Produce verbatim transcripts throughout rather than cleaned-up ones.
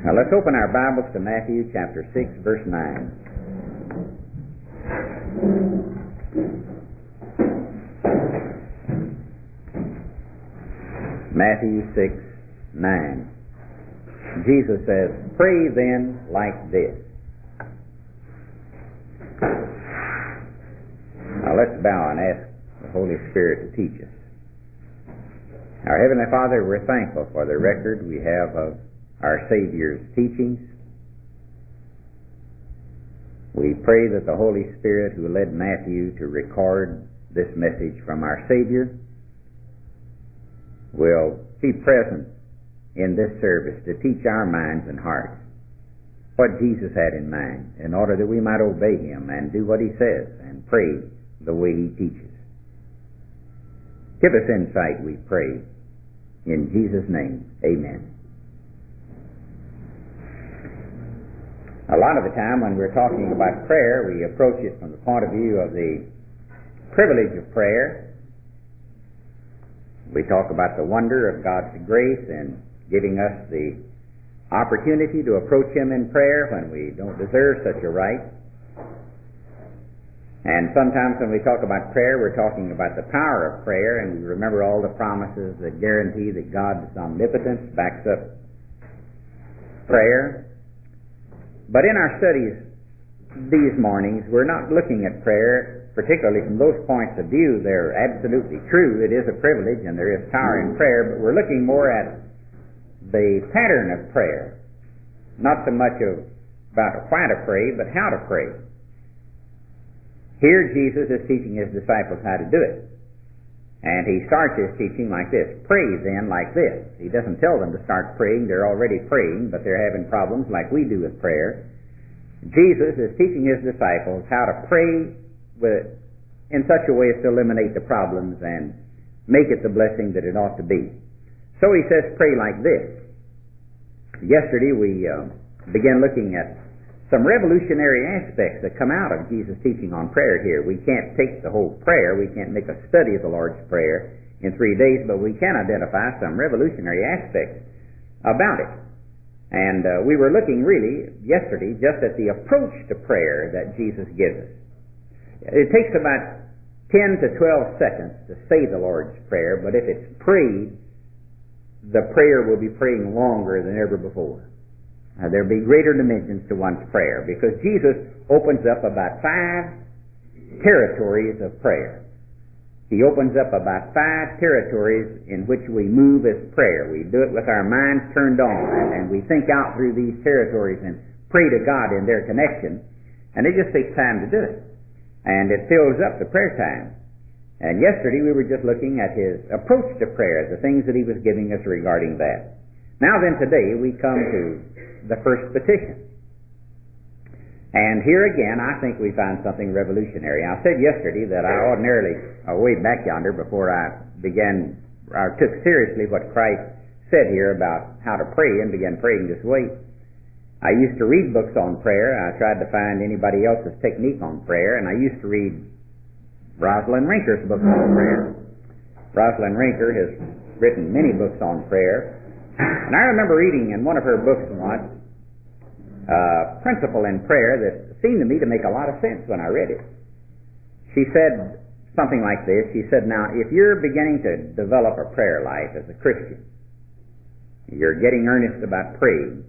Now let's open our Bibles to Matthew chapter six, verse nine. Matthew six, nine. Jesus says, "Pray then like this." Now let's bow and ask the Holy Spirit to teach us. Our Heavenly Father, we're thankful for the record we have of our Savior's teachings. We pray that the Holy Spirit who led Matthew to record this message from our Savior will be present in this service to teach our minds and hearts what Jesus had in mind, in order that we might obey Him and do what He says and pray the way He teaches. Give us insight, we pray. In Jesus' name, amen. A lot of the time when we're talking about prayer, we approach it from the point of view of the privilege of prayer. We talk about the wonder of God's grace in giving us the opportunity to approach Him in prayer when we don't deserve such a right. And sometimes when we talk about prayer, we're talking about the power of prayer, and we remember all the promises that guarantee that God's omnipotence backs up prayer. But in our studies these mornings, we're not looking at prayer particularly from those points of view. They're absolutely true. It is a privilege and there is power in prayer, but we're looking more at the pattern of prayer. Not so much of about why to pray, but how to pray. Here Jesus is teaching His disciples how to do it. And He starts His teaching like this: pray then like this. He doesn't tell them to start praying. They're already praying, but they're having problems like we do with prayer. Jesus is teaching His disciples how to pray with, in such a way as to eliminate the problems and make it the blessing that it ought to be. So He says, pray like this. Yesterday we uh, began looking at some revolutionary aspects that come out of Jesus' teaching on prayer here. We can't take the whole prayer. We can't make a study of the Lord's Prayer in three days, but we can identify some revolutionary aspects about it. And uh, we were looking really yesterday just at the approach to prayer that Jesus gives us. It takes about ten to twelve seconds to say the Lord's Prayer, but if it's prayed, the prayer will be praying longer than ever before. Uh, there'll be greater dimensions to one's prayer, because Jesus opens up about five territories of prayer. He opens up about five territories in which we move as prayer. We do it with our minds turned on, and, and we think out through these territories and pray to God in their connection, and it just takes time to do it. And it fills up the prayer time. And yesterday we were just looking at His approach to prayer, the things that He was giving us regarding that. Now then, today we come to the first petition. And here again, I think we find something revolutionary. I said yesterday that I ordinarily, uh, way back yonder, before I began, or took seriously what Christ said here about how to pray and began praying this way. I used to read books on prayer. I tried to find anybody else's technique on prayer, and I used to read Rosalind Rinker's books on prayer. Rosalind Rinker has written many books on prayer. And I remember reading in one of her books once a principle in prayer that seemed to me to make a lot of sense when I read it. She said something like this. She said, now, if you're beginning to develop a prayer life as a Christian, you're getting earnest about praying,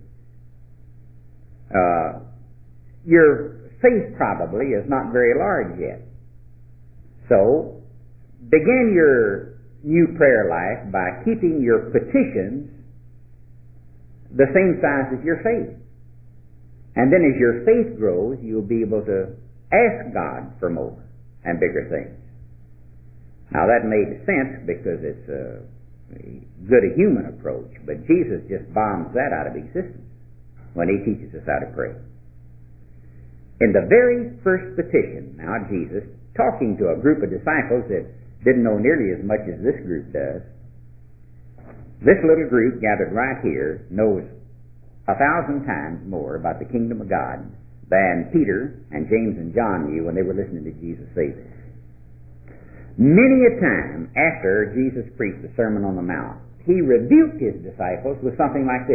uh, your faith probably is not very large yet. So, begin your new prayer life by keeping your petitions the same size as your faith. And then as your faith grows, you'll be able to ask God for more and bigger things. Now that made sense because it's a good a human approach, but Jesus just bombs that out of existence when He teaches us how to pray. In the very first petition, now Jesus, talking to a group of disciples that didn't know nearly as much as this group does, this little group gathered right here knows a thousand times more about the kingdom of God than Peter and James and John knew when they were listening to Jesus say this. Many a time after Jesus preached the Sermon on the Mount, He rebuked His disciples with something like this: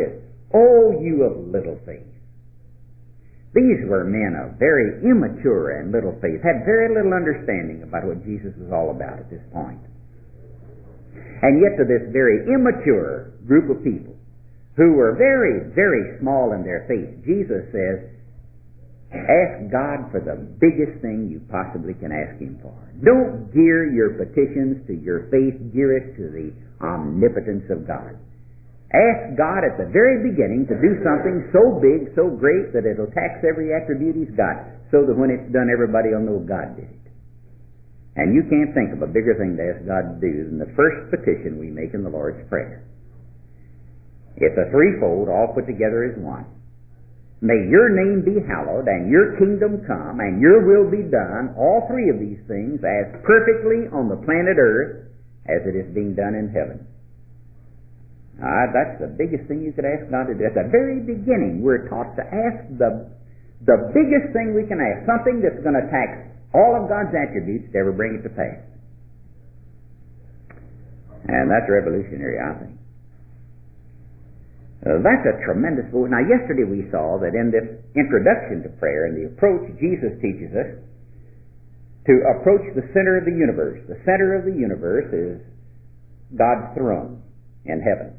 O you of little faith. These were men of very immature and little faith, had very little understanding about what Jesus was all about at this point. And yet to this very immature group of people, who were very, very small in their faith, Jesus says, ask God for the biggest thing you possibly can ask Him for. Don't gear your petitions to your faith, gear it to the omnipotence of God. Ask God at the very beginning to do something so big, so great, that it'll tax every attribute He's got, so that when it's done, everybody will know God did it. And you can't think of a bigger thing to ask God to do than the first petition we make in the Lord's Prayer. It's a threefold, all put together as one. May your name be hallowed, and your kingdom come, and your will be done, all three of these things, as perfectly on the planet Earth as it is being done in heaven. Uh, that's the biggest thing you could ask God to do. At the very beginning, we're taught to ask the, the biggest thing we can ask, something that's going to tax all of God's attributes to ever bring it to pass. And that's revolutionary, I think. Uh, that's a tremendous vote. Now, yesterday we saw that in this introduction to prayer and the approach Jesus teaches us to approach the center of the universe. The center of the universe is God's throne in heaven.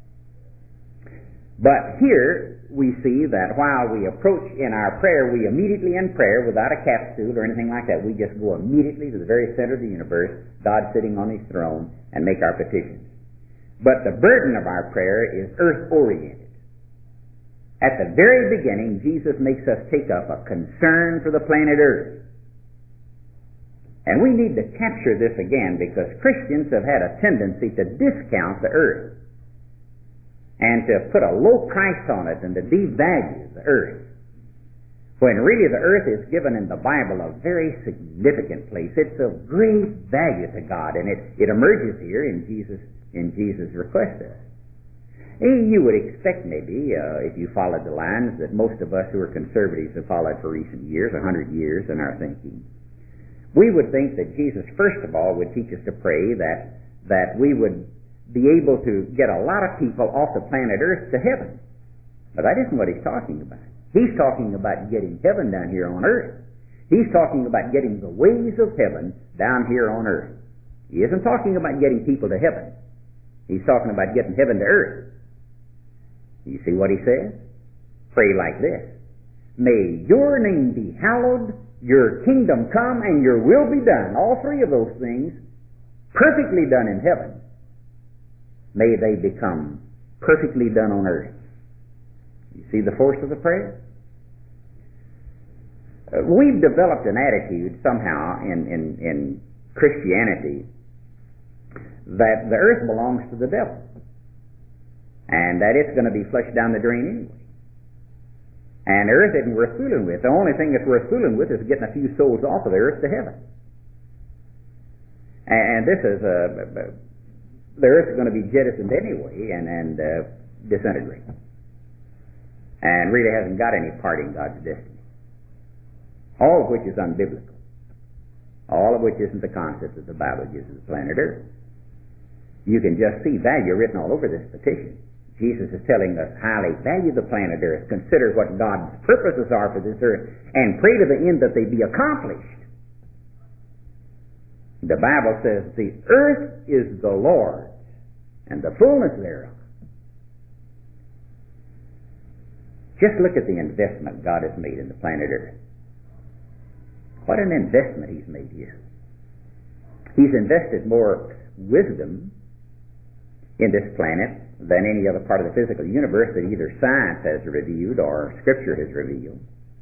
But here we see that while we approach in our prayer, we immediately in prayer, without a capsule or anything like that, we just go immediately to the very center of the universe, God sitting on His throne, and make our petitions. But the burden of our prayer is earth-oriented. At the very beginning, Jesus makes us take up a concern for the planet Earth. And we need to capture this again, because Christians have had a tendency to discount the earth and to put a low price on it and to devalue the earth, when really the earth is given in the Bible a very significant place. It's of great value to God, and it, it emerges here in Jesus in Jesus' request to us. You would expect maybe, uh, if you followed the lines that most of us who are conservatives have followed for recent years, a hundred years in our thinking, we would think that Jesus, first of all, would teach us to pray that that we would be able to get a lot of people off the planet Earth to heaven. But that isn't what He's talking about. He's talking about getting heaven down here on earth. He's talking about getting the ways of heaven down here on earth. He isn't talking about getting people to heaven. He's talking about getting heaven to earth. You see what He says? Pray like this. May your name be hallowed, your kingdom come, and your will be done. All three of those things, perfectly done in heaven, may they become perfectly done on earth. You see the force of the prayer? Uh, we've developed an attitude somehow in, in, in Christianity that the earth belongs to the devil, and that it's going to be flushed down the drain anyway. And the earth isn't worth fooling with. The only thing that's worth fooling with is getting a few souls off of the earth to heaven. And this is a, the earth is going to be jettisoned anyway and, and uh, disintegrate. And really hasn't got any part in God's destiny. All of which is unbiblical. All of which isn't the concept that the Bible gives of the planet Earth. You can just see value written all over this petition. Jesus is telling us, highly value the planet Earth, consider what God's purposes are for this earth, and pray to the end that they be accomplished. The Bible says, the earth is the Lord's, and the fullness thereof. Just look at the investment God has made in the planet Earth. What an investment He's made here. He's invested more wisdom in this planet than any other part of the physical universe that either science has revealed or Scripture has revealed.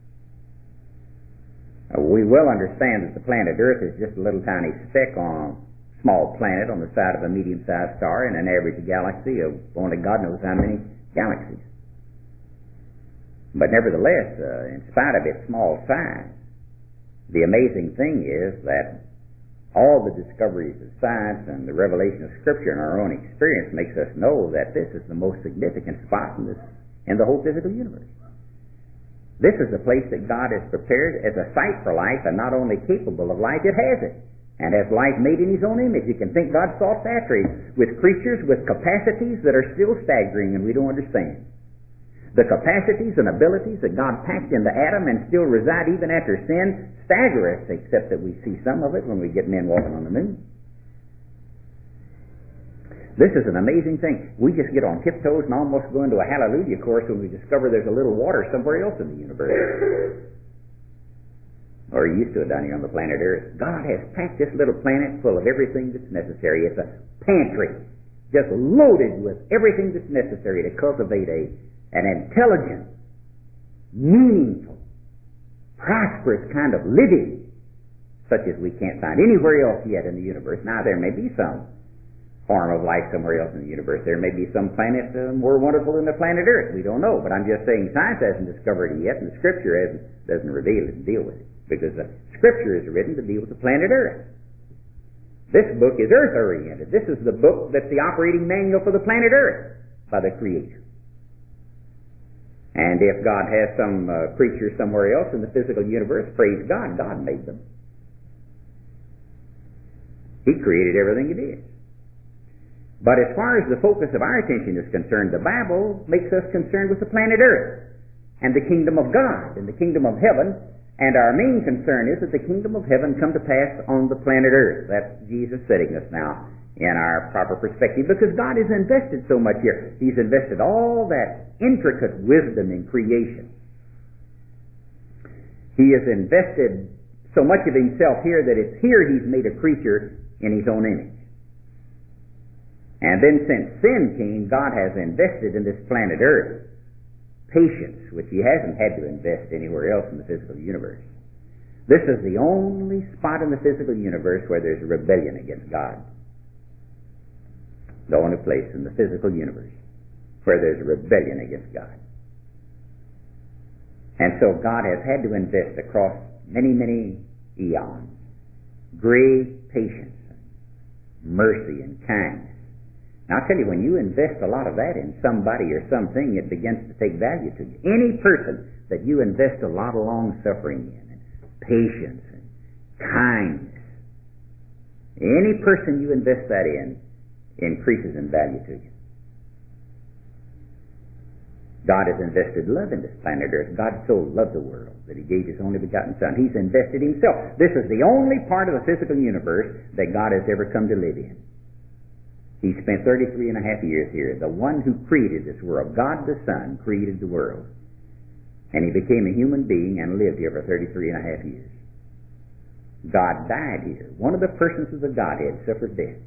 Uh, we well understand that the planet Earth is just a little tiny speck on a small planet on the side of a medium-sized star in an average galaxy of only God knows how many galaxies. But nevertheless, uh, in spite of its small size, the amazing thing is that all the discoveries of science and the revelation of Scripture and our own experience makes us know that this is the most significant spot in, this, in the whole physical universe. This is a place that God has prepared as a site for life, and not only capable of life, it has it. And has life made in His own image. You can think God sought that with creatures with capacities that are still staggering and we don't understand. The capacities and abilities that God packed into Adam and still reside even after sin stagger us, except that we see some of it when we get men walking on the moon. This is an amazing thing. We just get on tiptoes and almost go into a hallelujah chorus when we discover there's a little water somewhere else in the universe. Or used to it down here on the planet Earth. God has packed this little planet full of everything that's necessary. It's a pantry, just loaded with everything that's necessary to cultivate a, an intelligent, meaningful, prosperous kind of living, such as we can't find anywhere else yet in the universe. Now, there may be some form of life somewhere else in the universe. There may be some planet uh, more wonderful than the planet Earth. We don't know. But I'm just saying science hasn't discovered it yet, and the Scripture hasn't, doesn't reveal it and deal with it. Because the Scripture is written to deal with the planet Earth. This book is earth-oriented. This is the book that's the operating manual for the planet Earth by the Creator. And if God has some uh, creature somewhere else in the physical universe, praise God, God made them. He created everything it is. But as far as the focus of our attention is concerned, the Bible makes us concerned with the planet Earth and the kingdom of God and the kingdom of heaven. And our main concern is that the kingdom of heaven come to pass on the planet Earth. That's Jesus setting us now in our proper perspective, because God has invested so much here. He's invested all that intricate wisdom in creation. He has invested so much of himself here that it's here he's made a creature in his own image. And then since sin came, God has invested in this planet Earth patience, which he hasn't had to invest anywhere else in the physical universe. This is the only spot in the physical universe where there's a rebellion against God. The only place in the physical universe where there's a rebellion against God. And so God has had to invest across many, many eons great patience, mercy, and kindness. Now, I'll tell you, when you invest a lot of that in somebody or something, it begins to take value to you. Any person that you invest a lot of long-suffering in, and patience, and kindness, any person you invest that in, increases in value to you. God has invested love in this planet Earth. God so loved the world that he gave his only begotten Son. He's invested himself. This is the only part of the physical universe that God has ever come to live in. He spent thirty-three and a half years here. The one who created this world, God the Son, created the world. And he became a human being and lived here for thirty-three and a half years. God died here. One of the persons of the Godhead suffered death.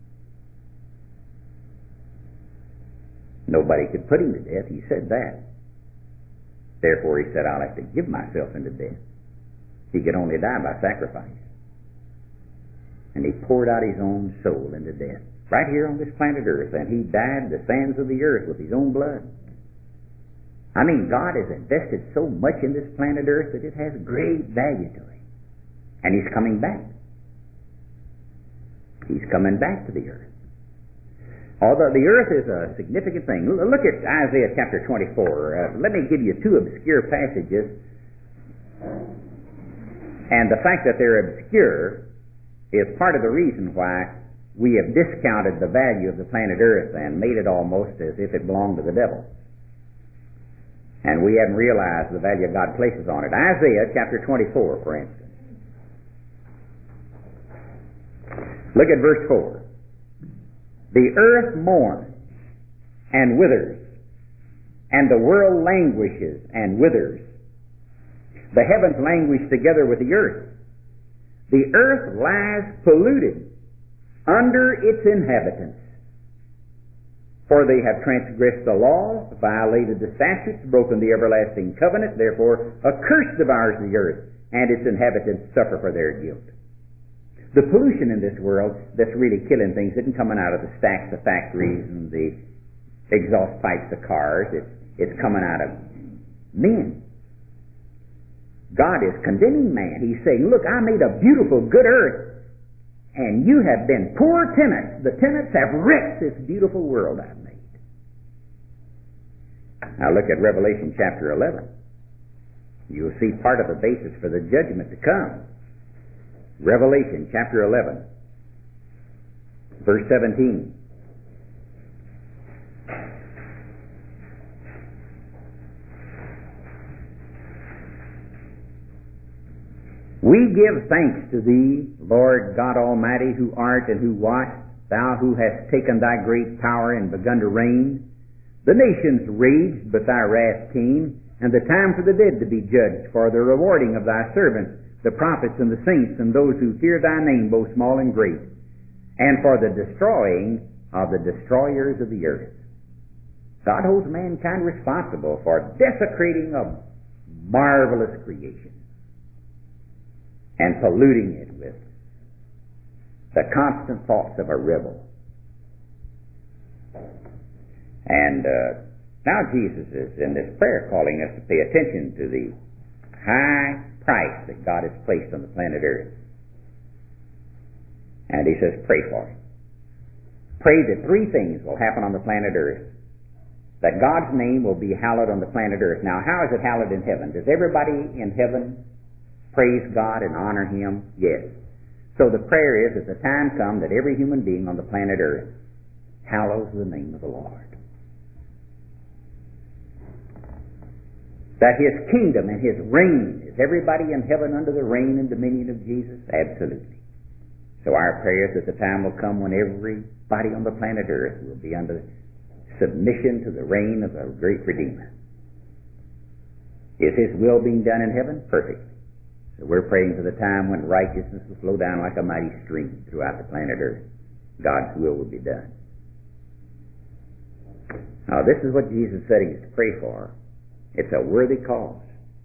Nobody could put him to death. He said that. Therefore, he said, I'll have to give myself into death. He could only die by sacrifice. And he poured out his own soul into death. Right here on this planet Earth, and he dyed the sands of the earth with his own blood. I mean, God has invested so much in this planet Earth that it has great value to him. And he's coming back. He's coming back to the earth. Although the earth is a significant thing. Look at Isaiah chapter twenty-four. Uh, let me give you two obscure passages. And the fact that they're obscure is part of the reason why we have discounted the value of the planet Earth and made it almost as if it belonged to the devil. And we haven't realized the value God places on it. Isaiah chapter twenty-four, for instance. Look at verse four. The earth mourns and withers, and the world languishes and withers. The heavens languish together with the earth. The earth lies polluted under its inhabitants. For they have transgressed the law, violated the statutes, broken the everlasting covenant. Therefore, a curse devours the earth, and its inhabitants suffer for their guilt. The pollution in this world that's really killing things isn't coming out of the stacks of factories and the exhaust pipes of cars. It's, it's coming out of men. God is condemning man. He's saying, look, I made a beautiful, good earth, and you have been poor tenants. The tenants have wrecked this beautiful world I've made. Now look at Revelation chapter eleven. You'll see part of the basis for the judgment to come. Revelation chapter eleven, verse seventeen. We give thanks to Thee, Lord God Almighty, who art and who wast, Thou who hast taken Thy great power and begun to reign. The nations raged, but Thy wrath came, and the time for the dead to be judged, for the rewarding of Thy servants, the prophets and the saints, and those who fear Thy name, both small and great, and for the destroying of the destroyers of the earth. God holds mankind responsible for desecrating a marvelous creation and polluting it with the constant thoughts of a rebel. And uh, now Jesus is in this prayer calling us to pay attention to the high price that God has placed on the planet Earth. And he says, pray for it. Pray that three things will happen on the planet Earth. That God's name will be hallowed on the planet Earth. Now, how is it hallowed in heaven? Does everybody in heaven praise God and honor Him? Yes. So the prayer is that the time come that every human being on the planet Earth hallows the name of the Lord. That His kingdom and His reign, is everybody in heaven under the reign and dominion of Jesus? Absolutely. So our prayer is that the time will come when everybody on the planet Earth will be under submission to the reign of the great Redeemer. Is His will being done in heaven? Perfectly. So we're praying for the time when righteousness will flow down like a mighty stream throughout the planet Earth. God's will will be done. Now this is what Jesus is setting us to pray for. It's a worthy cause.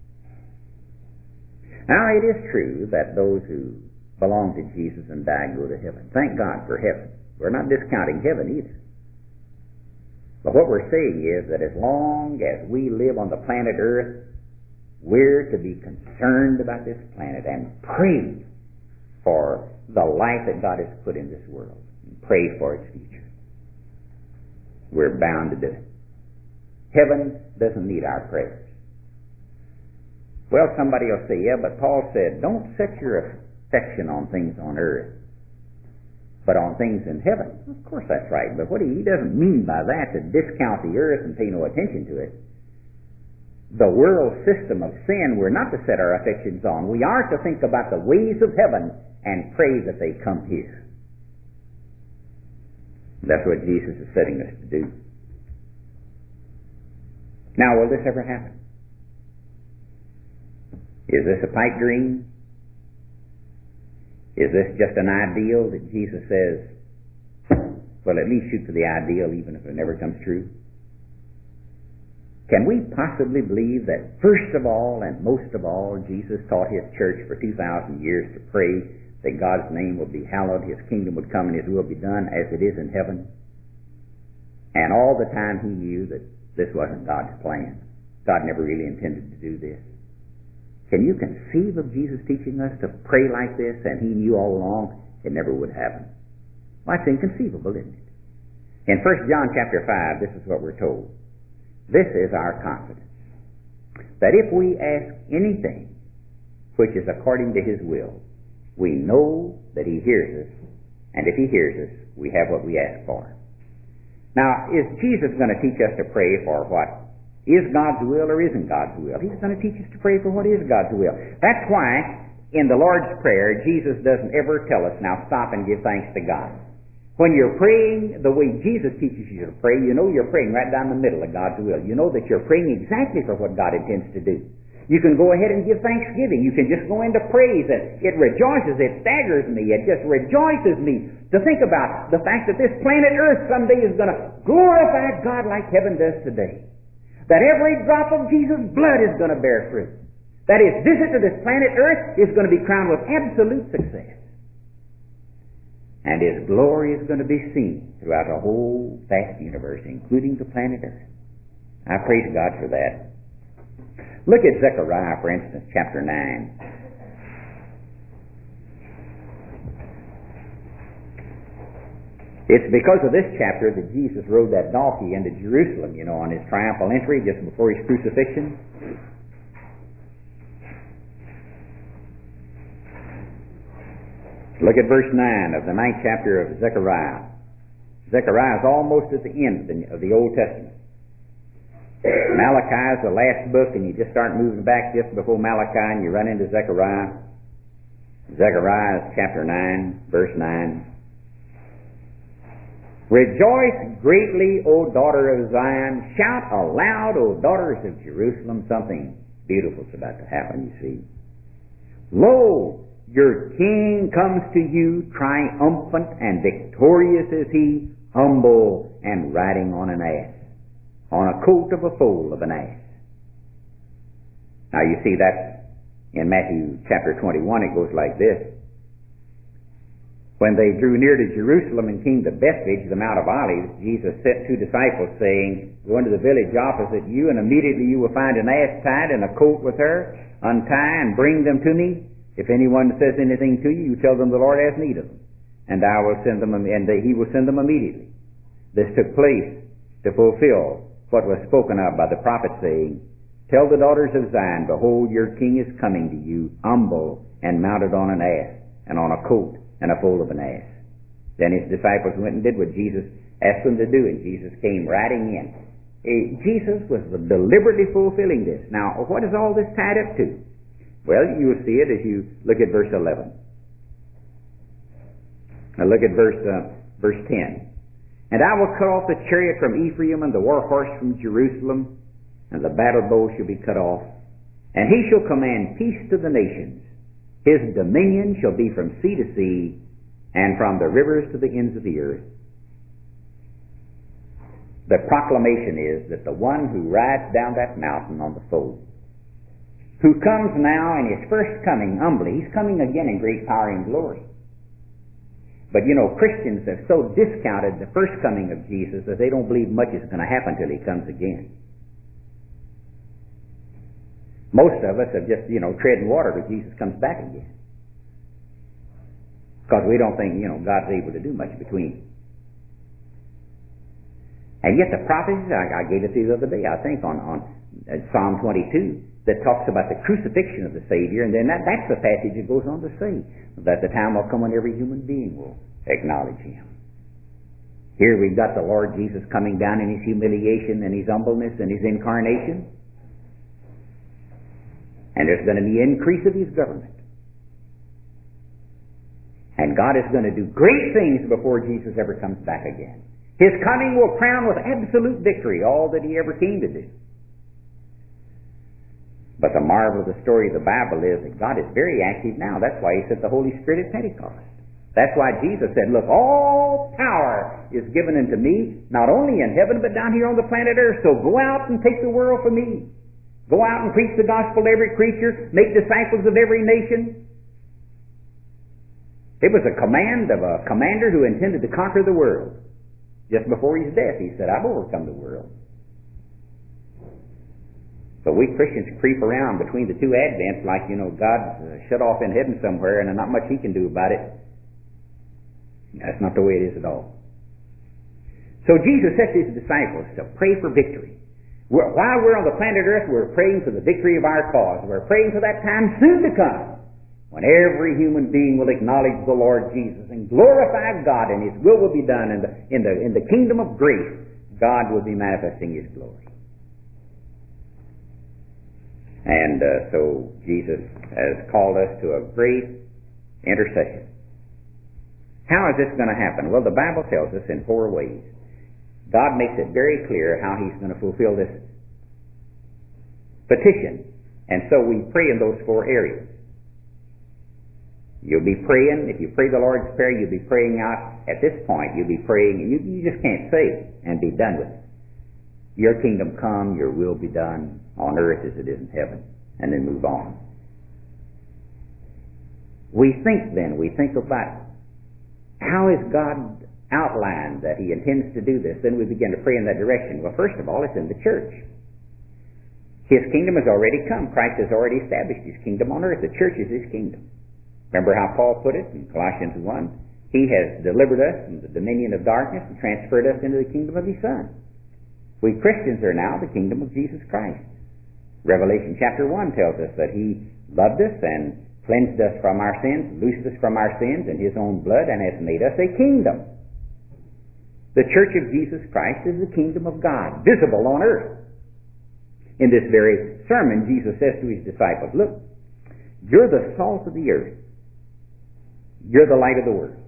Now it is true that those who belong to Jesus and die go to heaven. Thank God for heaven. We're not discounting heaven either. But what we're saying is that as long as we live on the planet Earth, we're to be concerned about this planet and pray for the life that God has put in this world. And pray for its future. We're bound to do it. Heaven doesn't need our prayers. Well, somebody will say, yeah, but Paul said, don't set your affection on things on earth, but on things in heaven. Of course that's right, but what he, he doesn't mean by that to discount the earth and pay no attention to it. The world system of sin we're not to set our affections on. We are to think about the ways of heaven and pray that they come here. That's what Jesus is setting us to do. Now, will this ever happen? Is this a pipe dream? Is this just an ideal that Jesus says, well, at least shoot for the ideal even if it never comes true? Can we possibly believe that first of all and most of all Jesus taught His church for two thousand years to pray that God's name would be hallowed, His kingdom would come, and His will be done as it is in heaven? And all the time He knew that this wasn't God's plan. God never really intended to do this. Can you conceive of Jesus teaching us to pray like this, and He knew all along it never would happen? Well, that's inconceivable, isn't it? In First John chapter five, this is what we're told. This is our confidence, that if we ask anything which is according to His will, we know that He hears us, and if He hears us, we have what we ask for. Now, is Jesus going to teach us to pray for what is God's will or isn't God's will? He's going to teach us to pray for what is God's will. That's why in the Lord's Prayer, Jesus doesn't ever tell us, now stop and give thanks to God. When you're praying the way Jesus teaches you to pray, you know you're praying right down the middle of God's will. You know that you're praying exactly for what God intends to do. You can go ahead and give thanksgiving. You can just go into praise. And it rejoices, it staggers me, it just rejoices me to think about the fact that this planet Earth someday is going to glorify God like heaven does today. That every drop of Jesus' blood is going to bear fruit. That His visit to this planet Earth is going to be crowned with absolute success. And His glory is going to be seen throughout the whole vast universe, including the planet Earth. I praise God for that. Look at Zechariah, for instance, chapter nine. It's because of this chapter that Jesus rode that donkey into Jerusalem, you know, on His triumphal entry just before His crucifixion. Look at verse nine of the ninth chapter of Zechariah. Zechariah is almost at the end of the, of the Old Testament. Malachi is the last book, and you just start moving back just before Malachi, and you run into Zechariah. Zechariah chapter nine, verse nine. Rejoice greatly, O daughter of Zion. Shout aloud, O daughters of Jerusalem. Something beautiful is about to happen, you see. Lo, your king comes to you, triumphant and victorious is he, humble and riding on an ass, on a coat of a foal of an ass. Now you see that in Matthew chapter twenty-one, it goes like this. When they drew near to Jerusalem and came to Bethphage, the Mount of Olives, Jesus sent two disciples, saying, Go into the village opposite you, and immediately you will find an ass tied and a colt with her. Untie and bring them to me. If anyone says anything to you, you tell them the Lord has need of them, and I will send them, and he will send them immediately. This took place to fulfill what was spoken of by the prophet, saying, Tell the daughters of Zion, behold, your king is coming to you, humble and mounted on an ass, and on a coat and a foal of an ass. Then his disciples went and did what Jesus asked them to do, and Jesus came riding in. Eh, Jesus was deliberately fulfilling this. Now, what is all this tied up to? Well, you will see it as you look at verse eleven. Now look at verse uh, verse ten. And I will cut off the chariot from Ephraim and the war horse from Jerusalem, and the battle bow shall be cut off. And he shall command peace to the nations. His dominion shall be from sea to sea, and from the rivers to the ends of the earth. The proclamation is that the one who rides down that mountain on the foal, who comes now in his first coming humbly, he's coming again in great power and glory. But you know, Christians have so discounted the first coming of Jesus that they don't believe much is going to happen till he comes again. Most of us have just, you know, treading water till Jesus comes back again. Because we don't think, you know, God's able to do much between. And yet the prophecies, I, I gave it to you the other day, I think, on, on Psalm twenty-two, that talks about the crucifixion of the Savior, and then that, that's the passage that goes on to say that the time will come when every human being will acknowledge him. Here we've got the Lord Jesus coming down in his humiliation and his humbleness and his incarnation. And there's going to be increase of his government. And God is going to do great things before Jesus ever comes back again. His coming will crown with absolute victory all that he ever came to do. But the marvel of the story of the Bible is that God is very active now. That's why he sent the Holy Spirit at Pentecost. That's why Jesus said, look, all power is given unto me, not only in heaven, but down here on the planet earth. So go out and take the world from me. Go out and preach the gospel to every creature. Make disciples of every nation. It was a command of a commander who intended to conquer the world. Just before his death, he said, I've overcome the world. But we Christians creep around between the two advents like, you know, God's uh, shut off in heaven somewhere and there's not much he can do about it. That's not the way it is at all. So Jesus sets his disciples to pray for victory. We're, while we're on the planet earth, we're praying for the victory of our cause. We're praying for that time soon to come when every human being will acknowledge the Lord Jesus and glorify God, and his will will be done in the, in the, in the kingdom of grace. God will be manifesting his glory. And uh, so Jesus has called us to a great intercession. How is this going to happen? Well, the Bible tells us in four ways. God makes it very clear how he's going to fulfill this petition. And so we pray in those four areas. You'll be praying, if you pray the Lord's Prayer, you'll be praying out at this point. You'll be praying, and you, you just can't say it and be done with it. Your kingdom come, your will be done on earth as it is in heaven, and then move on. We think then, we think about how is God outlined that he intends to do this. Then we begin to pray in that direction. Well, first of all, it's in the church. His kingdom has already come. Christ has already established his kingdom on earth. The church is his kingdom. Remember how Paul put it in Colossians one? He has delivered us from the dominion of darkness and transferred us into the kingdom of his Son. We Christians are now the kingdom of Jesus Christ. Revelation chapter one tells us that he loved us and cleansed us from our sins, loosed us from our sins in his own blood, and has made us a kingdom. The church of Jesus Christ is the kingdom of God, visible on earth. In this very sermon, Jesus says to his disciples, look, you're the salt of the earth. You're the light of the world.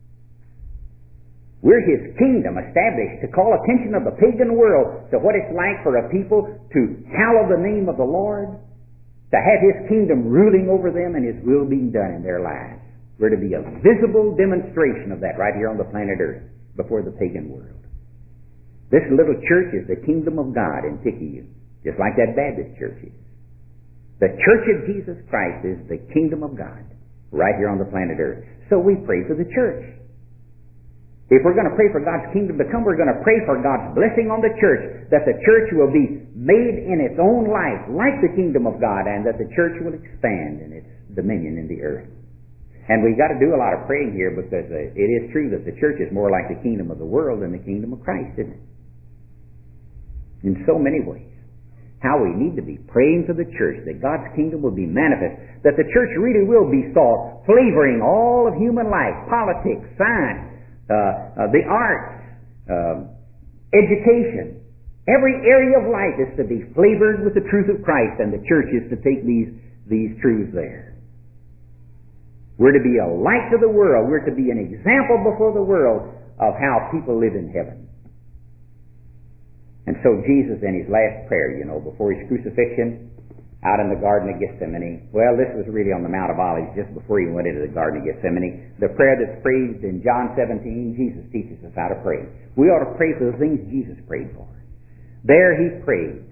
We're His kingdom established to call attention of the pagan world to what it's like for a people to hallow the name of the Lord, to have His kingdom ruling over them and His will being done in their lives. We're to be a visible demonstration of that right here on the planet Earth before the pagan world. This little church is the kingdom of God in Picayune, just like that Baptist church is. The Church of Jesus Christ is the kingdom of God right here on the planet Earth. So we pray for the church. If we're going to pray for God's kingdom to come, we're going to pray for God's blessing on the church, that the church will be made in its own life like the kingdom of God, and that the church will expand in its dominion in the earth. And we've got to do a lot of praying here, because uh, it is true that the church is more like the kingdom of the world than the kingdom of Christ, isn't it? In so many ways. How we need to be praying for the church, that God's kingdom will be manifest, that the church really will be salt, flavoring all of human life, politics, science, uh, uh, the arts, uh, education. Every area of life is to be flavored with the truth of Christ, and the church is to take these, these truths there. We're to be a light to the world. We're to be an example before the world of how people live in heaven. And so Jesus, in His last prayer, you know, before His crucifixion, out in the Garden of Gethsemane, well, this was really on the Mount of Olives, just before He went into the Garden of Gethsemane. The prayer that's prayed in John seventeen, Jesus teaches us how to pray. We ought to pray for the things Jesus prayed for. There He prayed.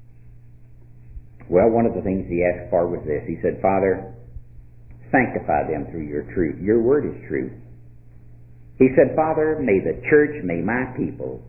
Well, one of the things He asked for was this. He said, Father, sanctify them through your truth. Your word is truth. He said, Father, may the church, may my people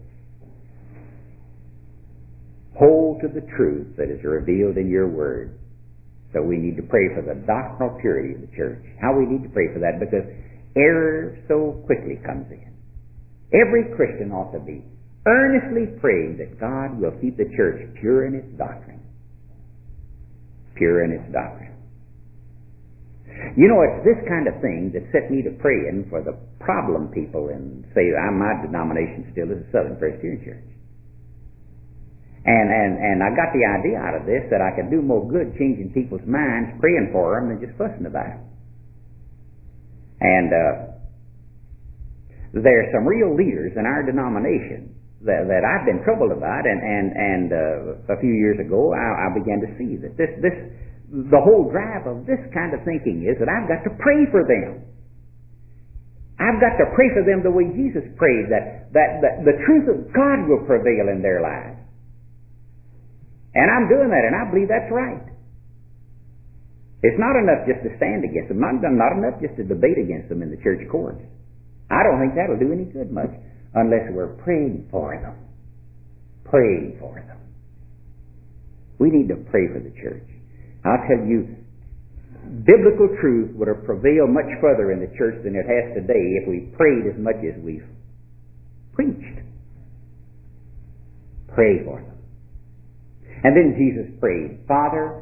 hold to the truth that is revealed in your word. So we need to pray for the doctrinal purity of the church. How we need to pray for that, because error so quickly comes in. Every Christian ought to be earnestly praying that God will keep the church pure in its doctrine. Pure in its doctrine. You know, it's this kind of thing that set me to praying for the problem people in, say, my denomination still is the Southern Presbyterian Church. And, and, and I got the idea out of this that I could do more good changing people's minds, praying for them, than just fussing about them. And uh, there are some real leaders in our denomination that, that I've been troubled about, and, and, and uh, a few years ago I, I began to see that this, this, the whole drive of this kind of thinking is that I've got to pray for them. I've got to pray for them the way Jesus prayed, that, that, that the truth of God will prevail in their lives. And I'm doing that, and I believe that's right. It's not enough just to stand against them. Not, not enough just to debate against them in the church courts. I don't think that'll do any good much unless we're praying for them. Praying for them. We need to pray for the church. I'll tell you, biblical truth would have prevailed much further in the church than it has today if we prayed as much as we've preached. Pray for them. And then Jesus prayed, Father,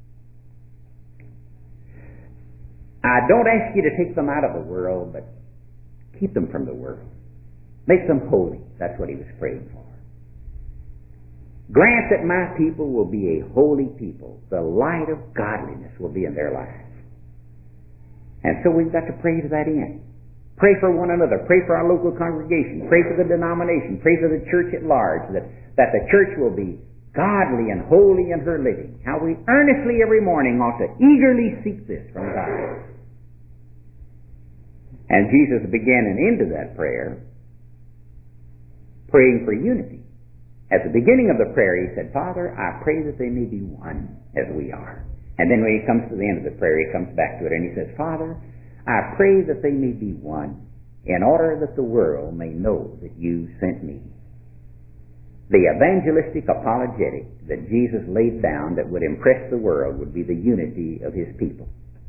I don't ask you to take them out of the world, but keep them from the world. Make them holy. That's what He was praying for. Grant that my people will be a holy people. The light of godliness will be in their lives. And so we've got to pray to that end. Pray for one another. Pray for our local congregation. Pray for the denomination. Pray for the church at large, that, that the church will be godly and holy in her living. How we earnestly every morning ought to eagerly seek this from God. And Jesus began and ended that prayer praying for unity. At the beginning of the prayer He said, Father, I pray that they may be one as we are. And then when He comes to the end of the prayer, He comes back to it and He says, Father, I pray that they may be one in order that the world may know that you sent me. The evangelistic apologetic that Jesus laid down that would impress the world would be the unity of His people.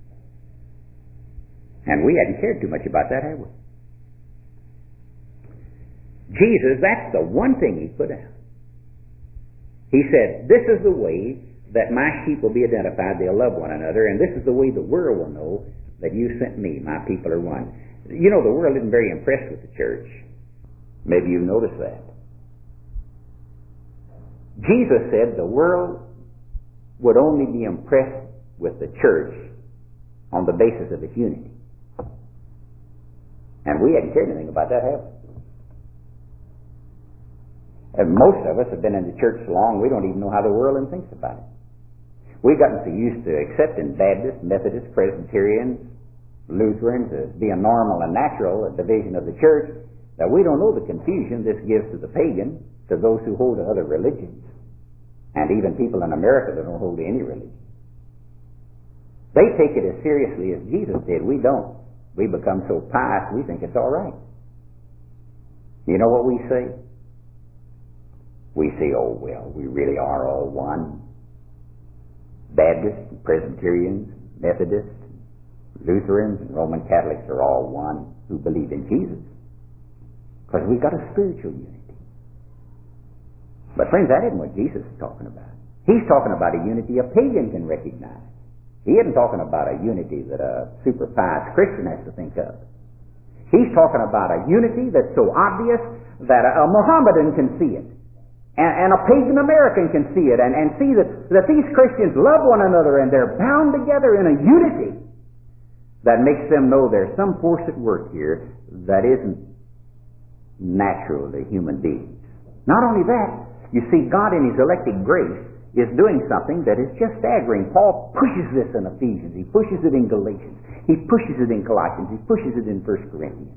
And we hadn't cared too much about that, have we? Jesus, that's the one thing He put out. He said, this is the way that my sheep will be identified. They'll love one another, and this is the way the world will know that you sent me. My people are one. You know, the world isn't very impressed with the church. Maybe you've noticed that. Jesus said the world would only be impressed with the church on the basis of its unity. And we hadn't cared anything about that, have we? And most of us have been in the church so long, we don't even know how the world thinks about it. We've gotten so used to accepting Baptists, Methodists, Presbyterians, Lutherans as being normal and natural, a division of the church, that we don't know the confusion this gives to the pagan, to those who hold to other religions, and even people in America that don't hold to any religion. They take it as seriously as Jesus did. We don't. We become so pious, we think it's all right. You know what we say? We say, oh, well, we really are all one. Baptists, Presbyterians, Methodists, Lutherans, and Roman Catholics are all one who believe in Jesus. Because we've got a spiritual unity. But friends, that isn't what Jesus is talking about. He's talking about a unity a pagan can recognize. He isn't talking about a unity that a super pious Christian has to think of. He's talking about a unity that's so obvious that a, a Mohammedan can see it. And, and a pagan American can see it and, and see that, that these Christians love one another and they're bound together in a unity that makes them know there's some force at work here that isn't natural to human beings. Not only that, you see, God in His elected grace is doing something that is just staggering. Paul pushes this in Ephesians. He pushes it in Galatians. He pushes it in Colossians. He pushes it in First Corinthians.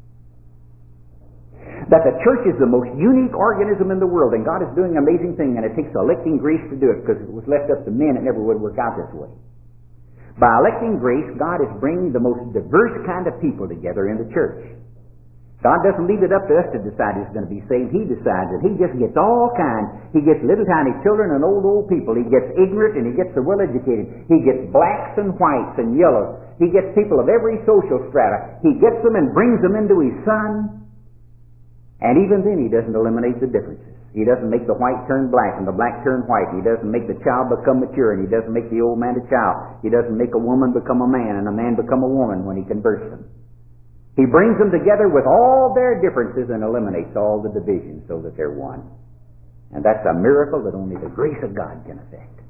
That the church is the most unique organism in the world, and God is doing an amazing thing, and it takes electing grace to do it, because if it was left up to men, it never would work out this way. By electing grace, God is bringing the most diverse kind of people together in the church. God doesn't leave it up to us to decide who's going to be saved. He decides it. He just gets all kinds. He gets little tiny children and old, old people. He gets ignorant and he gets the well-educated. He gets blacks and whites and yellows. He gets people of every social strata. He gets them and brings them into His Son. And even then, He doesn't eliminate the differences. He doesn't make the white turn black and the black turn white. He doesn't make the child become mature, and He doesn't make the old man a child. He doesn't make a woman become a man and a man become a woman when He converts them. He brings them together with all their differences and eliminates all the divisions so that they're one. And that's a miracle that only the grace of God can effect.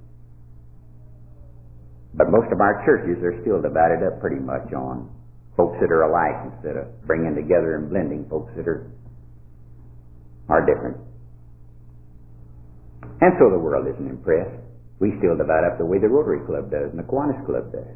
But most of our churches are still divided up pretty much on folks that are alike instead of bringing together and blending folks that are are different. And so the world isn't impressed. We still divide up the way the Rotary Club does and the Kiwanis Club does.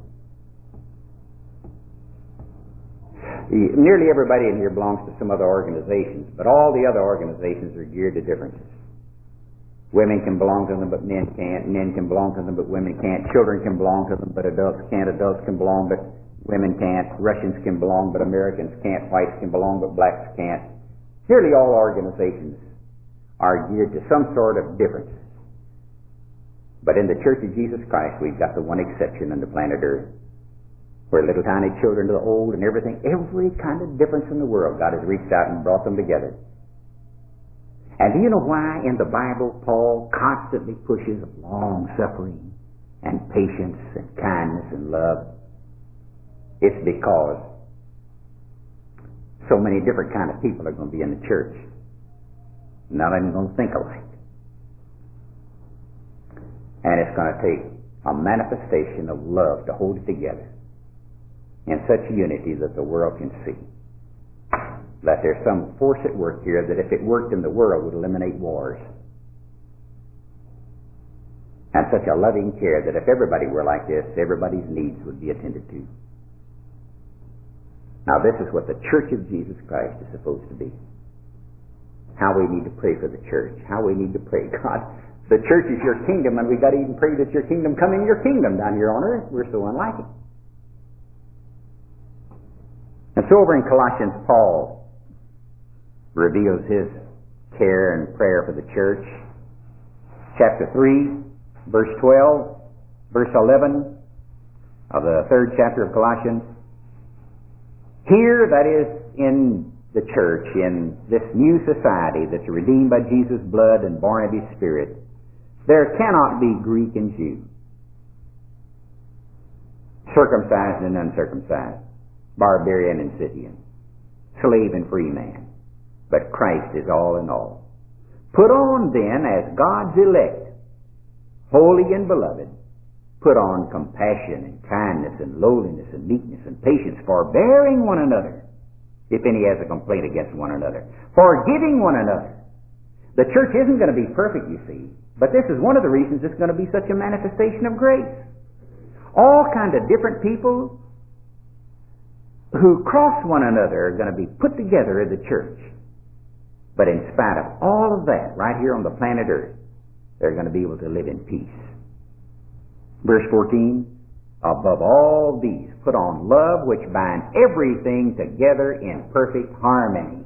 Nearly everybody in here belongs to some other organizations, but all the other organizations are geared to differences. Women can belong to them, but men can't. Men can belong to them, but women can't. Children can belong to them, but adults can't. Adults can belong, but women can't. Russians can belong, but Americans can't. Whites can belong, but blacks can't. Nearly all organizations are geared to some sort of differences. But in the Church of Jesus Christ, we've got the one exception on the planet Earth, where little tiny children to the old and everything, every kind of difference in the world, God has reached out and brought them together. And do you know why in the Bible Paul constantly pushes long-suffering and patience and kindness and love? It's because so many different kind of people are going to be in the church. Not even going to think alike. And it's going to take a manifestation of love to hold it together in such unity that the world can see that there's some force at work here that if it worked in the world would eliminate wars. And such a loving care that if everybody were like this, everybody's needs would be attended to. Now this is what the Church of Jesus Christ is supposed to be. How we need to pray for the church. How we need to pray. God, the church is your kingdom, and we've got to even pray that your kingdom come in your kingdom down here on earth. We're so unlike it. And so over in Colossians, Paul reveals his care and prayer for the church. Chapter three, verse twelve, verse eleven of the third chapter of Colossians. Here, that is, in the church, in this new society that's redeemed by Jesus' blood and born of His Spirit, there cannot be Greek and Jew, circumcised and uncircumcised, barbarian and Scythian, slave and free man, but Christ is all in all. Put on then, as God's elect, holy and beloved, put on compassion and kindness and lowliness and meekness and patience, forbearing one another. if any has a complaint against one another. Forgiving one another. The church isn't going to be perfect, you see, but this is one of the reasons it's going to be such a manifestation of grace. All kinds of different people who cross one another are going to be put together in the church. But in spite of all of that, right here on the planet Earth, they're going to be able to live in peace. Verse fourteen, above all these, put on love, which binds everything together in perfect harmony.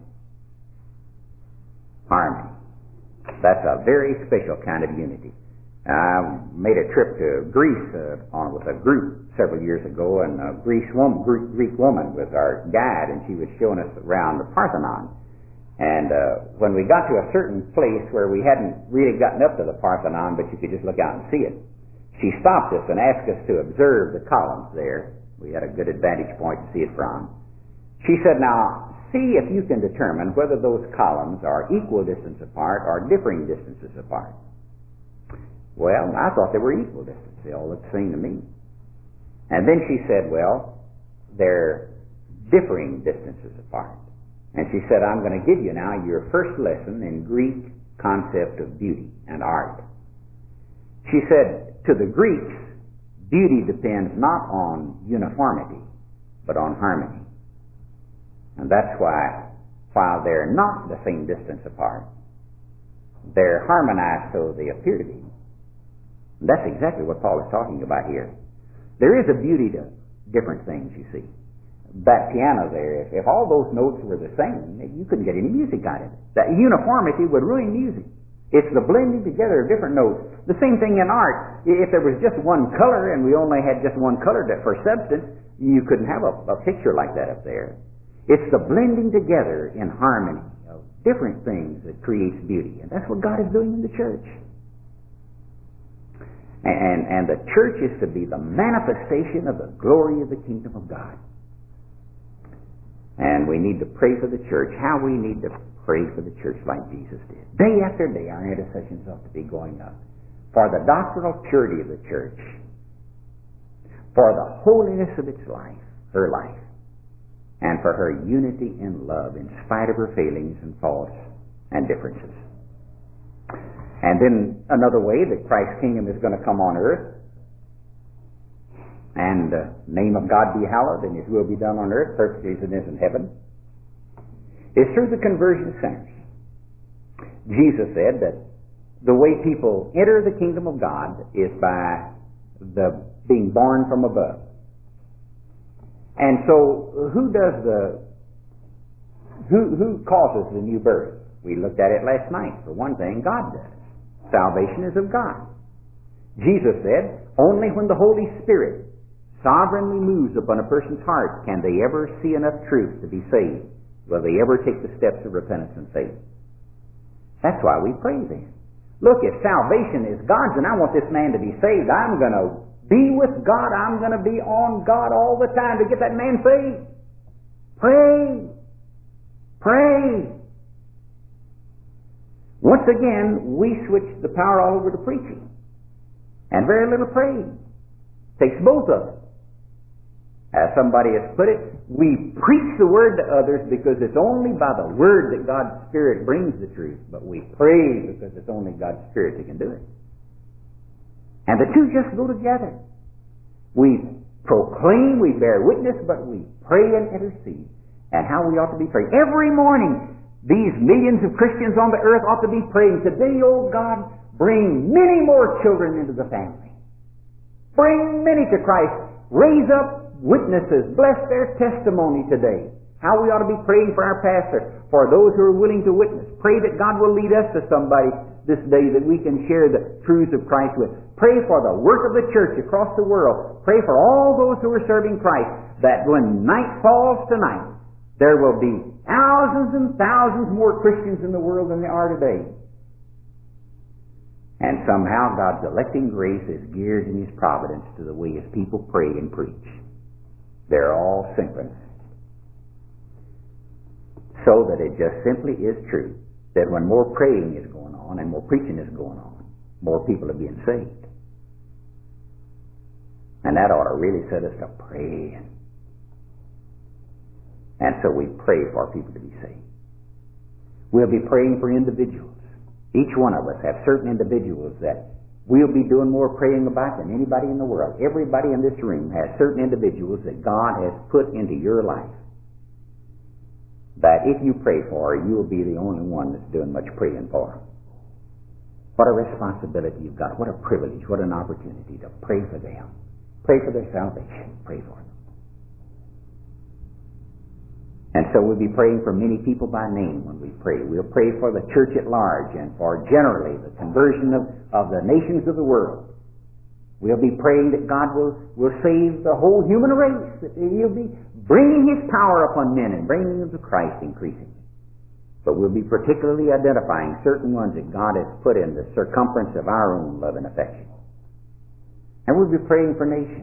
Harmony. That's a very special kind of unity. I made a trip to Greece uh, on with a group several years ago, and a Greek woman, Greek woman was our guide, and she was showing us around the Parthenon. And uh, when we got to a certain place where we hadn't really gotten up to the Parthenon, but you could just look out and see it, she stopped us and asked us to observe the columns there. We had a good advantage point to see it from. She said, now, see if you can determine whether those columns are equal distance apart or differing distances apart. Well, I thought they were equal distance. They all looked the same to me. And then she said, well, they're differing distances apart. And she said, I'm going to give you now your first lesson in Greek concept of beauty and art. She said, to the Greeks, beauty depends not on uniformity, but on harmony. And that's why, while they're not the same distance apart, they're harmonized so they appear to be. And that's exactly what Paul is talking about here. There is a beauty to different things, you see. That piano there, if, if all those notes were the same, you couldn't get any music out of it. That uniformity would ruin music. It's the blending together of different notes. The same thing in art. If there was just one color and we only had just one color for substance, you couldn't have a, a picture like that up there. It's the blending together in harmony of different things that creates beauty. And that's what God is doing in the church. And, and the church is to be the manifestation of the glory of the kingdom of God. And we need to pray for the church. How we need to pray for the church like Jesus did. Day after day, our intercessions ought to be going up for the doctrinal purity of the church, for the holiness of its life, her life, and for her unity in love in spite of her failings and faults and differences. And then another way that Christ's kingdom is going to come on earth, and the name of God be hallowed, and His will be done on earth, perfectly as it is in heaven, is through the conversion of sinners. Jesus said that the way people enter the kingdom of God is by the being born from above. And so, who does the who who causes the new birth? We looked at it last night. For one thing, God does. Salvation is of God. Jesus said, only when the Holy Spirit sovereignly moves upon a person's heart can they ever see enough truth to be saved. Will they ever take the steps of repentance and faith? That's why we pray then. Look, if salvation is God's and I want this man to be saved, I'm going to be with God. I'm going to be on God all the time to get that man saved. Pray. Pray. Once again, we switch the power all over to preaching. And very little praying. Takes both of them. As somebody has put it, we preach the Word to others because it's only by the Word that God's Spirit brings the truth. But we pray because it's only God's Spirit that can do it. And the two just go together. We proclaim, we bear witness, but we pray and intercede. And how we ought to be praying. Every morning, these millions of Christians on the earth ought to be praying, today, O God, bring many more children into the family. Bring many to Christ. Raise up witnesses. Bless their testimony today. How we ought to be praying for our pastor, for those who are willing to witness. Pray that God will lead us to somebody this day that we can share the truths of Christ with. Pray for the work of the church across the world. Pray for all those who are serving Christ, that when night falls tonight, there will be thousands and thousands more Christians in the world than there are today. And somehow God's electing grace is geared in His providence to the way His people pray and preach. They're all synchronized. So that it just simply is true that when more praying is going on and more preaching is going on, more people are being saved. And that ought to really set us to praying. And so we pray for people to be saved. We'll be praying for individuals. Each one of us have certain individuals that we'll be doing more praying about than anybody in the world. Everybody in this room has certain individuals that God has put into your life that if you pray for, you'll be the only one that's doing much praying for. What a responsibility you've got. What a privilege. What an opportunity to pray for them. Pray for their salvation. Pray for them. And so we'll be praying for many people by name when we pray. We'll pray for the church at large and for generally the conversion of, of the nations of the world. We'll be praying that God will, will save the whole human race, that He'll be bringing His power upon men and bringing them to Christ increasingly. But we'll be particularly identifying certain ones that God has put in the circumference of our own love and affection. And we'll be praying for nations.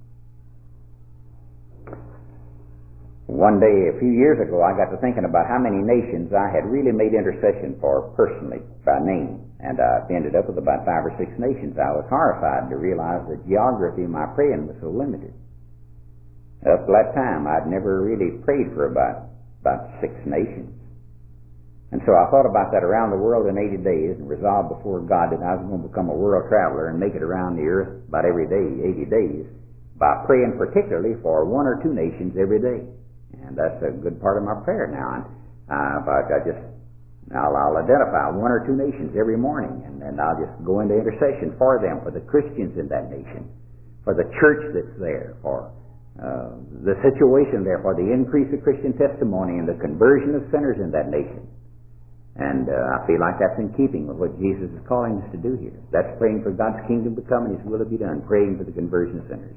One day, a few years ago, I got to thinking about how many nations I had really made intercession for personally by name. And I ended up with about five or six nations. I was horrified to realize the geography of my praying was so limited. Up to that time, I'd never really prayed for about, about six nations. And so I thought about that around the world in eighty days and resolved before God that I was going to become a world traveler and make it around the earth about every day, eighty days, by praying particularly for one or two nations every day. And that's a good part of my prayer now. And uh, but I just, I'll, I'll identify one or two nations every morning, and then I'll just go into intercession for them, for the Christians in that nation, for the church that's there, for uh, the situation there, for the increase of Christian testimony and the conversion of sinners in that nation. And uh, I feel like that's in keeping with what Jesus is calling us to do here. That's praying for God's kingdom to come and His will to be done, praying for the conversion of sinners.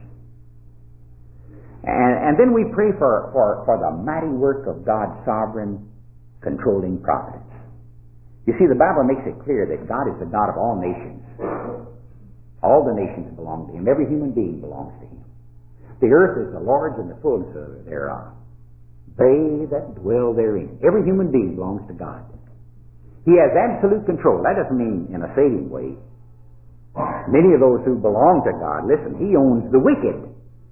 And, and then we pray for, for, for the mighty work of God's sovereign, controlling providence. You see, the Bible makes it clear that God is the God of all nations. All the nations belong to Him. Every human being belongs to Him. The earth is the Lord's and the fullness thereof. They that dwell therein. Every human being belongs to God. He has absolute control. That doesn't mean in a saving way. Many of those who belong to God, listen, He owns the wicked.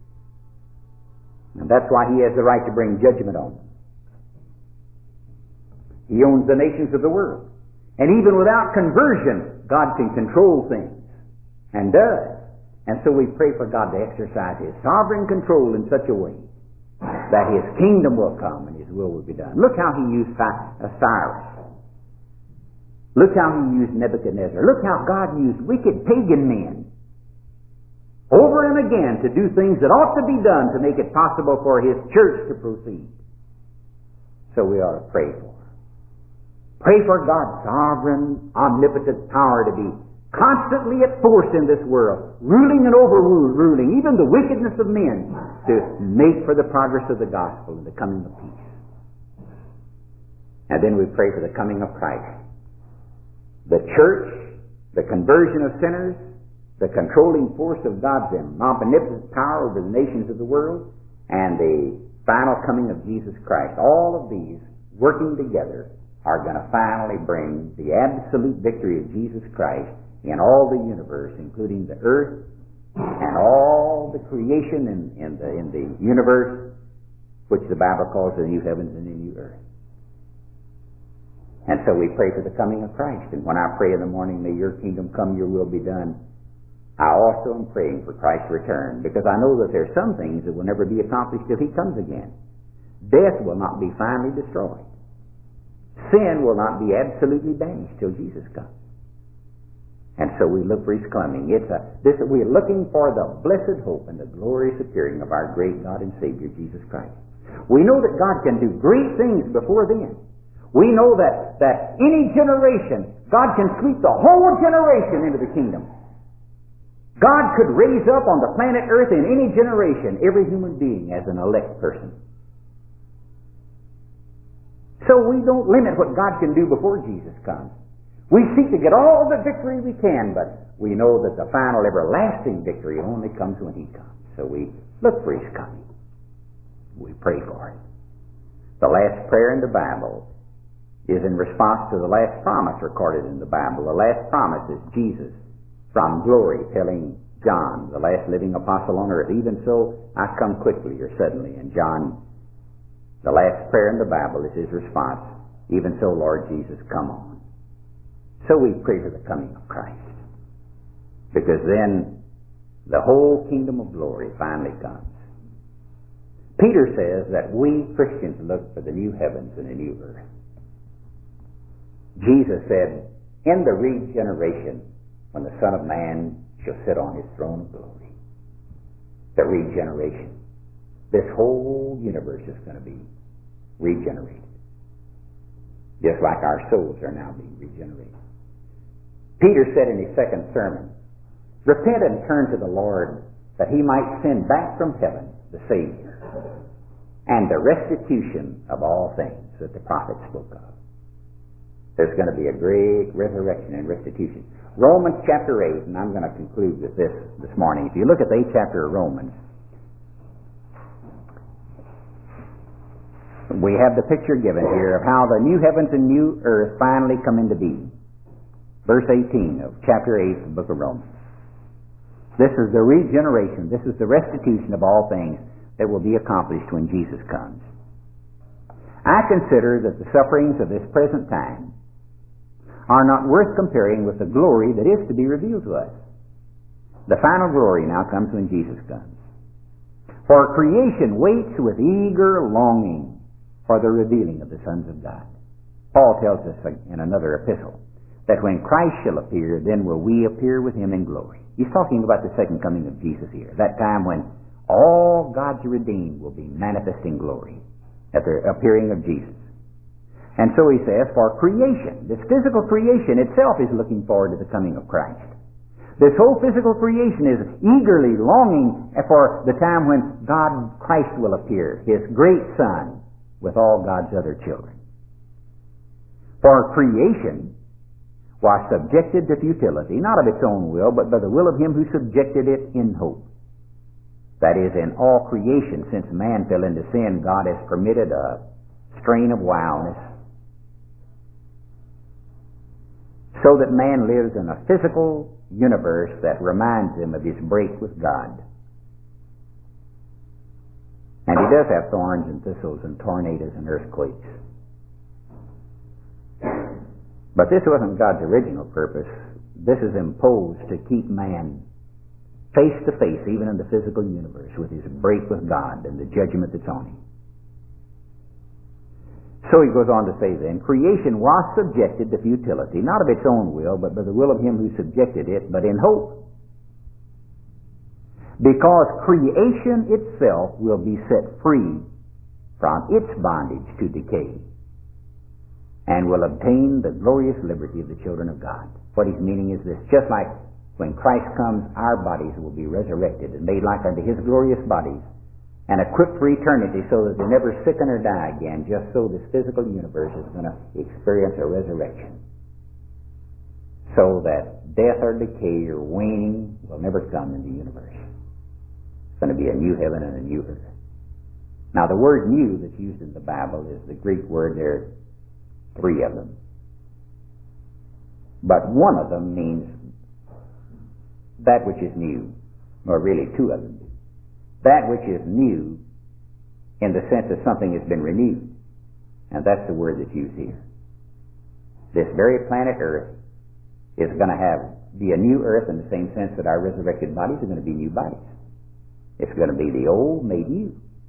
And that's why He has the right to bring judgment on them. He owns the nations of the world. And even without conversion, God can control things. And does. And so we pray for God to exercise His sovereign control in such a way that His kingdom will come and His will will be done. Look how He used Cyrus. Look how He used Nebuchadnezzar. Look how God used wicked pagan men over and again to do things that ought to be done to make it possible for His church to proceed. So we ought to pray for her. Pray for God's sovereign, omnipotent power to be constantly at force in this world, ruling and overruling even the wickedness of men, to make for the progress of the gospel and the coming of peace. And then we pray for the coming of Christ. The church, the conversion of sinners, the controlling force of God's omnipotent power over the nations of the world, and the final coming of Jesus Christ. All of these working together are going to finally bring the absolute victory of Jesus Christ in all the universe, including the earth and all the creation in, in, the, in the universe, which the Bible calls the new heavens and the new earth. And so we pray for the coming of Christ. And when I pray in the morning, may Your kingdom come, Your will be done, I also am praying for Christ's return, because I know that there are some things that will never be accomplished till He comes again. Death will not be finally destroyed. Sin will not be absolutely banished till Jesus comes. And so we look for His coming. It's a, this, we're looking for the blessed hope and the glorious appearing of our great God and Savior, Jesus Christ. We know that God can do great things before then. We know that, that any generation, God can sweep the whole generation into the kingdom. God could raise up on the planet Earth in any generation every human being as an elect person. So we don't limit what God can do before Jesus comes. We seek to get all the victory we can, but we know that the final everlasting victory only comes when He comes. So we look for His coming. We pray for it. The last prayer in the Bible is in response to the last promise recorded in the Bible. The last promise is Jesus from glory telling John, the last living apostle on earth, even so I come quickly or suddenly. And John The last prayer in the Bible is his response, even so, Lord Jesus, come on. So we pray for the coming of Christ, because then the whole kingdom of glory finally comes. Peter says that we Christians look for the new heavens and the new earth. Jesus said, in the regeneration, when the Son of Man shall sit on his throne of glory, the regeneration, this whole universe is going to be regenerated, just like our souls are now being regenerated. Peter said in his second sermon, repent and turn to the Lord, that he might send back from heaven the Savior and the restitution of all things that the prophets spoke of. There's going to be a great resurrection and restitution. Romans chapter eight, and I'm going to conclude with this this morning. If you look at the eighth chapter of Romans, we have the picture given here of how the new heavens and new earth finally come into being. Verse eighteen of chapter eight of the book of Romans. This is the regeneration, this is the restitution of all things that will be accomplished when Jesus comes. I consider that the sufferings of this present time are not worth comparing with the glory that is to be revealed to us. The final glory now comes when Jesus comes. For creation waits with eager longing for the revealing of the sons of God. Paul tells us in another epistle that when Christ shall appear, then will we appear with him in glory. He's talking about the second coming of Jesus here, that time when all God's redeemed will be manifest in glory at the appearing of Jesus. And so he says, for creation, this physical creation itself is looking forward to the coming of Christ. This whole physical creation is eagerly longing for the time when God, Christ will appear, his great Son, with all God's other children. For creation was subjected to futility, not of its own will, but by the will of him who subjected it in hope. That is, in all creation, since man fell into sin, God has permitted a strain of wildness, so that man lives in a physical universe that reminds him of his break with God. And he does have thorns and thistles and tornadoes and earthquakes. But this wasn't God's original purpose. This is imposed to keep man face to face, even in the physical universe, with his break with God and the judgment that's on him. So he goes on to say then, creation was subjected to futility, not of its own will, but by the will of him who subjected it, but in hope. Because creation itself will be set free from its bondage to decay and will obtain the glorious liberty of the children of God. What he's meaning is this, just like when Christ comes, our bodies will be resurrected and made like unto his glorious bodies, and equipped for eternity so that they never sicken or die again, just so this physical universe is going to experience a resurrection. So that death or decay or waning will never come in the universe. It's going to be a new heaven and a new earth. Now the word new that's used in the Bible is the Greek word, there are three of them. But one of them means that which is new, or really two of them do. That which is new in the sense that something has been renewed. And that's the word that's used here. This very planet Earth is going to have be a new earth in the same sense that our resurrected bodies are going to be new bodies. It's going to be the old made new.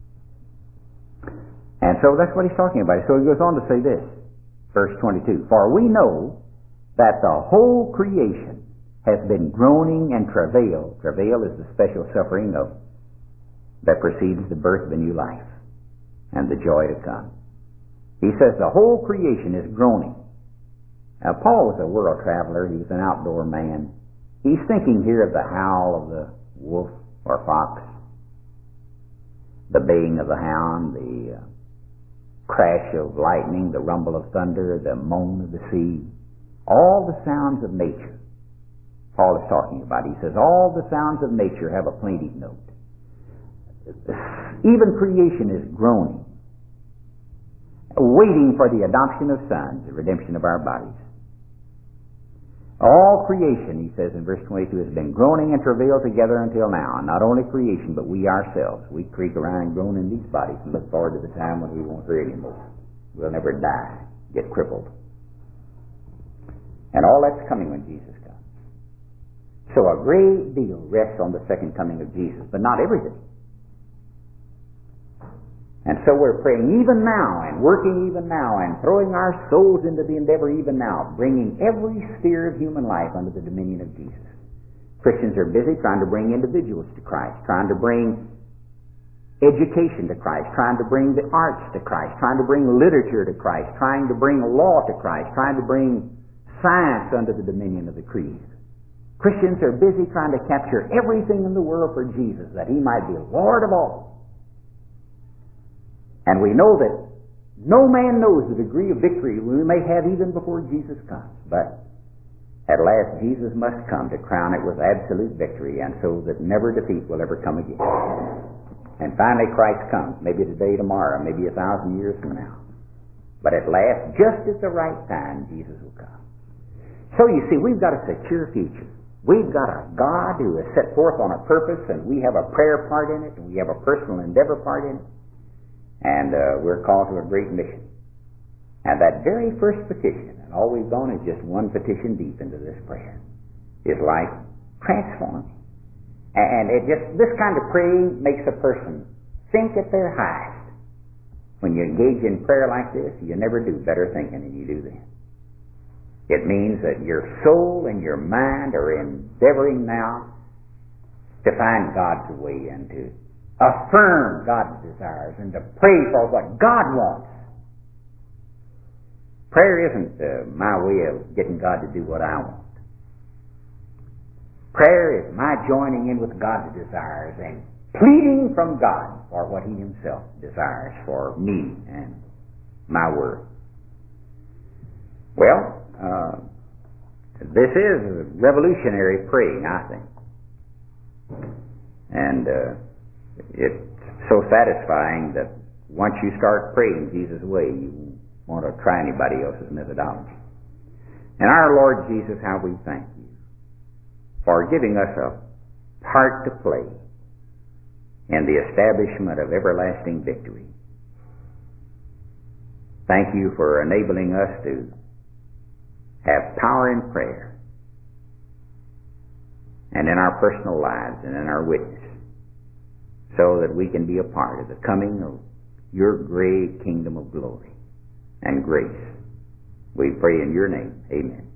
And so that's what he's talking about. So he goes on to say this, verse twenty-two. For we know that the whole creation has been groaning and travail. Travail is the special suffering of that precedes the birth of a new life and the joy to come. He says the whole creation is groaning. Now, Paul was a world traveler. He was an outdoor man. He's thinking here of the howl of the wolf or fox, the baying of the hound, the uh, crash of lightning, the rumble of thunder, the moan of the sea, all the sounds of nature. Paul is talking about. He says all the sounds of nature have a plaintive note. Even creation is groaning, waiting for the adoption of sons, the redemption of our bodies. All creation, he says in verse twenty-two, has been groaning and travail together until now. Not only creation, but we ourselves. We creak around and groan in these bodies and look forward to the time when we won't hear anymore. We'll never die, get crippled. And all that's coming when Jesus comes. So a great deal rests on the second coming of Jesus, but not everything. And so we're praying even now and working even now and throwing our souls into the endeavor even now, bringing every sphere of human life under the dominion of Jesus. Christians are busy trying to bring individuals to Christ, trying to bring education to Christ, trying to bring the arts to Christ, trying to bring literature to Christ, trying to bring law to Christ, trying to bring science under the dominion of the creed. Christians are busy trying to capture everything in the world for Jesus, that He might be Lord of all. And we know that no man knows the degree of victory we may have even before Jesus comes. But at last Jesus must come to crown it with absolute victory, and so that never defeat will ever come again. And finally Christ comes, maybe today, tomorrow, maybe a thousand years from now. But at last, just at the right time, Jesus will come. So you see, we've got a secure future. We've got a God who is set forth on a purpose, and we have a prayer part in it, and we have a personal endeavor part in it. And uh, we're called to a great mission. And that very first petition, and all we've gone is just one petition deep into this prayer, is life transforming. And it just, this kind of praying makes a person think at their highest. When you engage in prayer like this, you never do better thinking than you do then. It means that your soul and your mind are endeavoring now to find God's way and to affirm God's desires and to pray for what God wants. Prayer isn't uh, my way of getting God to do what I want. Prayer is my joining in with God's desires and pleading from God for what He Himself desires for me and my world. Well, uh, this is revolutionary praying, I think. And uh, it's so satisfying that once you start praying Jesus' way, you won't want to try anybody else's methodology. And our Lord Jesus, how we thank You for giving us a part to play in the establishment of everlasting victory. Thank You for enabling us to have power in prayer and in our personal lives and in our witness, so that we can be a part of the coming of Your great kingdom of glory and grace. We pray in Your name. Amen.